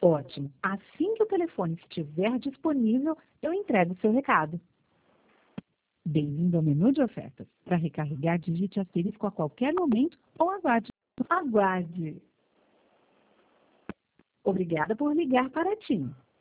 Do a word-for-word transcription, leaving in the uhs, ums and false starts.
Ótimo. Assim que o telefone estiver disponível, eu entrego o seu recado. Bem-vindo ao menu de ofertas. Para recarregar, digite asterisco a qualquer momento ou aguarde. Aguarde. Obrigada por ligar para a TIM.